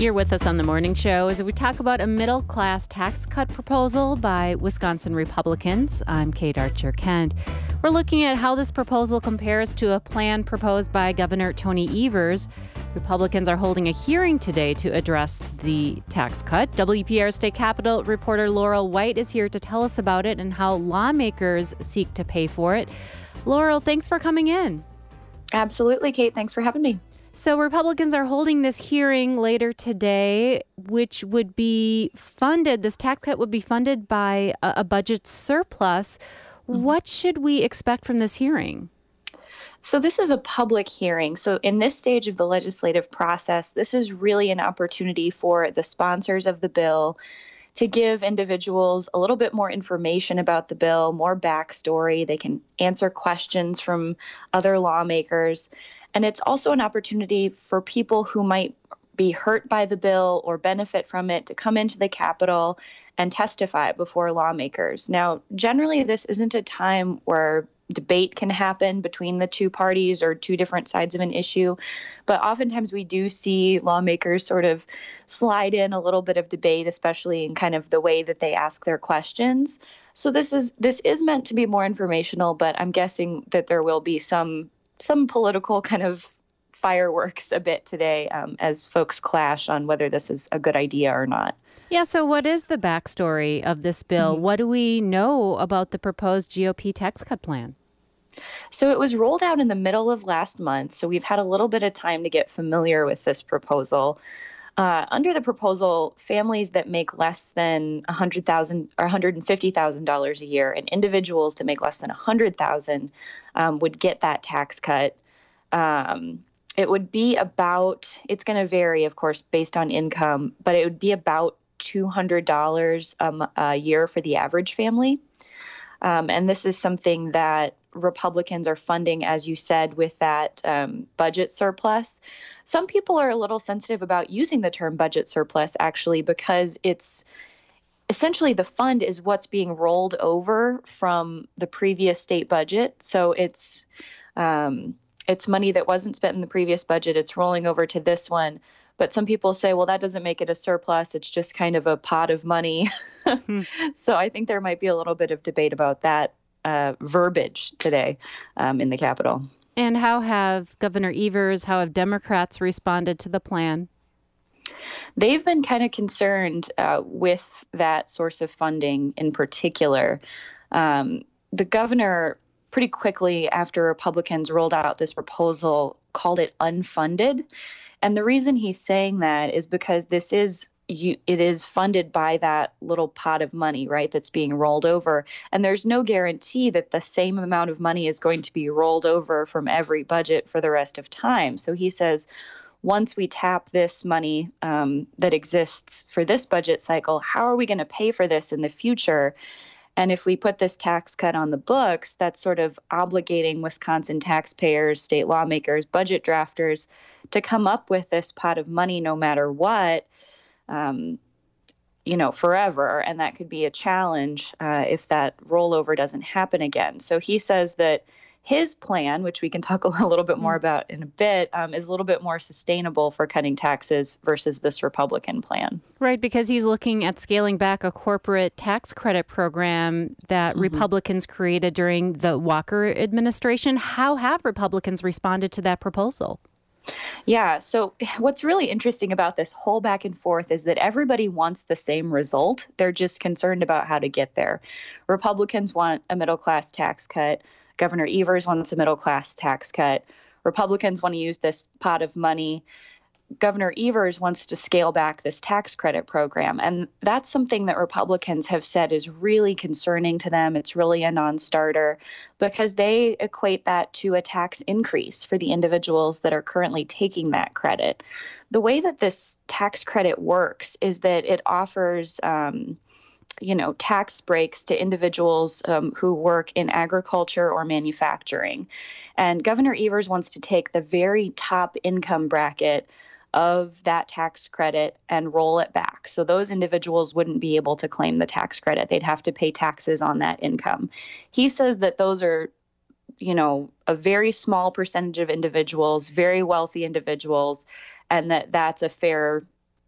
You're with us on the morning show as we talk about a middle-class tax cut proposal by Wisconsin Republicans. I'm Kate Archer-Kent. We're looking at how this proposal compares to a plan proposed by Governor Tony Evers. Republicans are holding a hearing today to address the tax cut. WPR State Capitol reporter Laurel White is here to tell us about it and how lawmakers seek to pay for it. Laurel, thanks for coming in. Absolutely, Kate. Thanks for having me. So Republicans are holding this hearing later today, which would be funded, this tax cut would be funded by a budget surplus. What should we expect from this hearing? So this is a public hearing. So in this stage of the legislative process, this is really an opportunity for the sponsors of the bill to give individuals a little bit more information about the bill, more backstory. They can answer questions from other lawmakers. And it's also an opportunity for people who might be hurt by the bill or benefit from it to come into the Capitol and testify before lawmakers. Now, generally, this isn't a time where debate can happen between the two parties or two different sides of an issue, but oftentimes we do see lawmakers sort of slide in a little bit of debate, especially in kind of the way that they ask their questions. So this is meant to be more informational, but I'm guessing that there will be some political kind of fireworks a bit today as folks clash on whether this is a good idea or not. Yeah, so what is the backstory of this bill? What do we know about the proposed GOP tax cut plan? So it was rolled out in the middle of last month, so we've had a little bit of time to get familiar with this proposal. Under the proposal, families that make less than $100,000 or $150,000 a year and individuals that make less than $100,000 would get that tax cut. It would be about, it's going to vary, of course, based on income, but it would be about $200 a year for the average family. And this is something that Republicans are funding, as you said, with that budget surplus. Some people are a little sensitive about using the term budget surplus, actually, because it's essentially the fund is what's being rolled over from the previous state budget. So it's money that wasn't spent in the previous budget. It's rolling over to this one. But some people say, well, that doesn't make it a surplus. It's just kind of a pot of money. So I think there might be a little bit of debate about that verbiage today in the Capitol. And how have Governor Evers, how have Democrats responded to the plan? They've been kind of concerned with that source of funding in particular. The governor, pretty quickly after Republicans rolled out this proposal, called it unfunded. And the reason he's saying that is because it is funded by that little pot of money, right, that's being rolled over. And there's no guarantee that the same amount of money is going to be rolled over from every budget for the rest of time. So he says, once we tap this money that exists for this budget cycle, how are we going to pay for this in the future? And if we put this tax cut on the books, that's sort of obligating Wisconsin taxpayers, state lawmakers, budget drafters to come up with this pot of money no matter what, forever. And that could be a challenge if that rollover doesn't happen again. So he says that his plan, which we can talk a little bit more about in a bit, is a little bit more sustainable for cutting taxes versus this Republican plan. Right, because he's looking at scaling back a corporate tax credit program that Republicans created during the Walker administration. How have Republicans responded to that proposal? Yeah, so what's really interesting about this whole back and forth is that everybody wants the same result. They're just concerned about how to get there. Republicans want a middle-class tax cut. Governor Evers wants a middle-class tax cut. Republicans want to use this pot of money. Governor Evers wants to scale back this tax credit program. And that's something that Republicans have said is really concerning to them. It's really a non-starter because they equate that to a tax increase for the individuals that are currently taking that credit. The way that this tax credit works is that it offers tax breaks to individuals who work in agriculture or manufacturing. And Governor Evers wants to take the very top income bracket of that tax credit and roll it back. So those individuals wouldn't be able to claim the tax credit. They'd have to pay taxes on that income. He says that those are, a very small percentage of individuals, very wealthy individuals, and that's a fair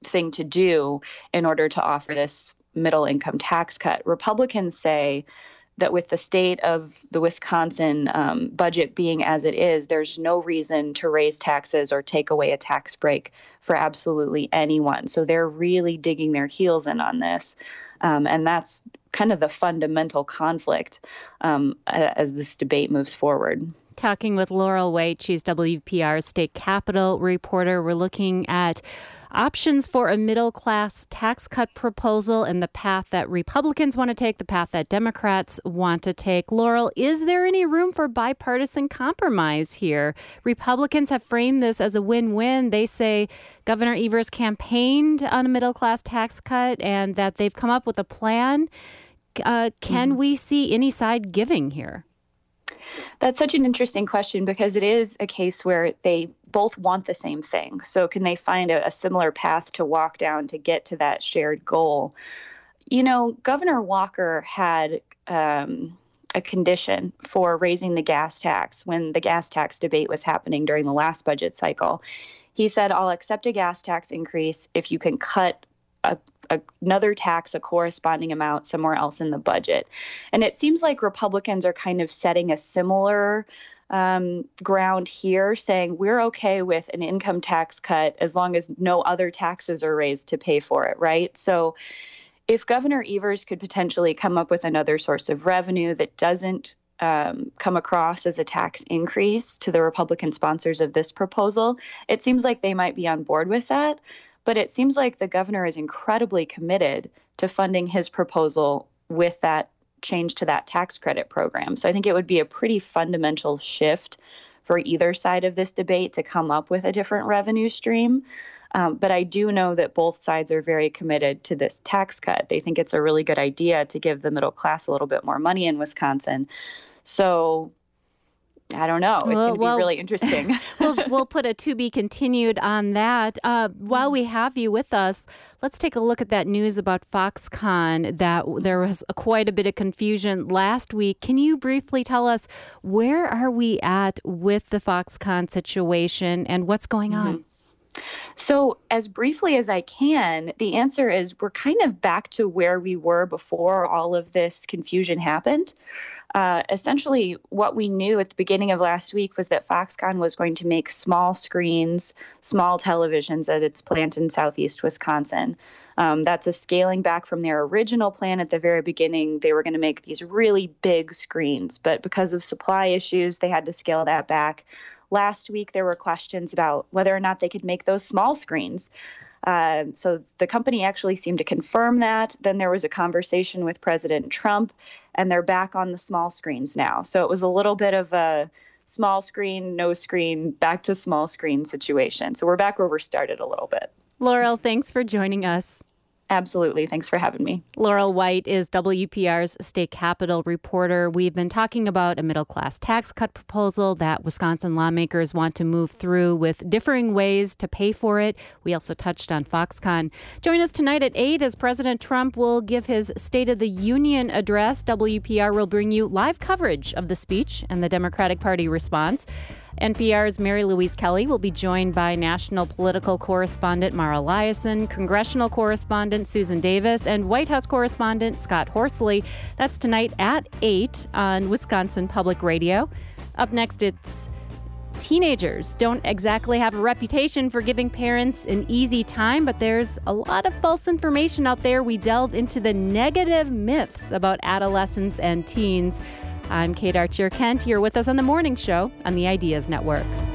thing to do in order to offer this middle income tax cut. Republicans say that with the state of the Wisconsin budget being as it is, there's no reason to raise taxes or take away a tax break for absolutely anyone. So they're really digging their heels in on this. And that's kind of the fundamental conflict as this debate moves forward. Talking with Laurel White, she's WPR's state capitol reporter. We're looking at options for a middle-class tax cut proposal and the path that Republicans want to take, the path that Democrats want to take. Laurel, is there any room for bipartisan compromise here? Republicans have framed this as a win-win. They say Governor Evers campaigned on a middle-class tax cut and that they've come up with a plan. Can we see any side giving here? That's such an interesting question because it is a case where they both want the same thing. So can they find a similar path to walk down to get to that shared goal? You know, Governor Walker had a condition for raising the gas tax when the gas tax debate was happening during the last budget cycle. He said, I'll accept a gas tax increase if you can cut another tax, a corresponding amount somewhere else in the budget. And it seems like Republicans are kind of setting a similar ground here, saying we're okay with an income tax cut as long as no other taxes are raised to pay for it, right? So if Governor Evers could potentially come up with another source of revenue that doesn't come across as a tax increase to the Republican sponsors of this proposal, it seems like they might be on board with that. But it seems like the governor is incredibly committed to funding his proposal with that change to that tax credit program. So I think it would be a pretty fundamental shift for either side of this debate to come up with a different revenue stream. But I do know that both sides are very committed to this tax cut. They think it's a really good idea to give the middle class a little bit more money in Wisconsin. So I don't know. It's going to be really interesting. We'll put a to be continued on that. While we have you with us, let's take a look at that news about Foxconn, that there was quite a bit of confusion last week. Can you briefly tell us where are we at with the Foxconn situation and what's going on? So as briefly as I can, the answer is we're kind of back to where we were before all of this confusion happened. Essentially, what we knew at the beginning of last week was that Foxconn was going to make small screens, small televisions at its plant in southeast Wisconsin. That's a scaling back from their original plan at the very beginning. They were going to make these really big screens, but because of supply issues, they had to scale that back. Last week, there were questions about whether or not they could make those small screens. So the company actually seemed to confirm that. Then there was a conversation with President Trump, and they're back on the small screens now. So it was a little bit of a small screen, no screen, back to small screen situation. So we're back where we started a little bit. Laurel, thanks for joining us. Absolutely. Thanks for having me. Laurel White is WPR's state capitol reporter. We've been talking about a middle-class tax cut proposal that Wisconsin lawmakers want to move through with differing ways to pay for it. We also touched on Foxconn. Join us tonight at 8 as President Trump will give his State of the Union address. WPR will bring you live coverage of the speech and the Democratic Party response. NPR's Mary Louise Kelly will be joined by national political correspondent Mara Liasson, congressional correspondent Susan Davis, and White House correspondent Scott Horsley. That's tonight at 8 on Wisconsin Public Radio. Up next, it's teenagers don't exactly have a reputation for giving parents an easy time, but there's a lot of false information out there. We delve into the negative myths about adolescents and teens. I'm Kate Archer Kent. You're with us on The Morning Show on the Ideas Network.